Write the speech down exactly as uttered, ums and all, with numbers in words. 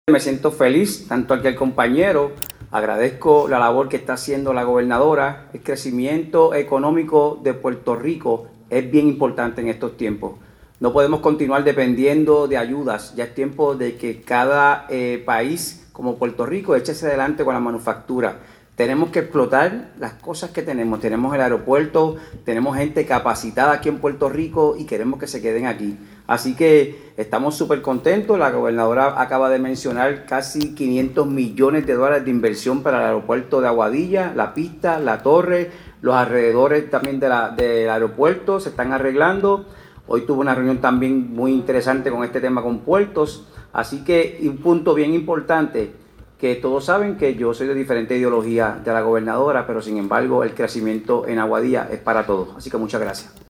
Me siento feliz, tanto aquí al compañero, agradezco la labor que está haciendo la gobernadora. El crecimiento económico de Puerto Rico es bien importante en estos tiempos. No podemos continuar dependiendo de ayudas, ya es tiempo de que cada eh, país como Puerto Rico eche hacia adelante con la manufactura. Tenemos que explotar las cosas que tenemos. Tenemos el aeropuerto, tenemos gente capacitada aquí en Puerto Rico y queremos que se queden aquí. Así que estamos súper contentos. La gobernadora acaba de mencionar casi quinientos millones de dólares de inversión para el aeropuerto de Aguadilla, la pista, la torre, los alrededores también de la, del aeropuerto se están arreglando. Hoy tuve una reunión también muy interesante con este tema con puertos. Así que un punto bien importante, que todos saben que yo soy de diferente ideología de la gobernadora, pero sin embargo el crecimiento en Aguadilla es para todos. Así que muchas gracias.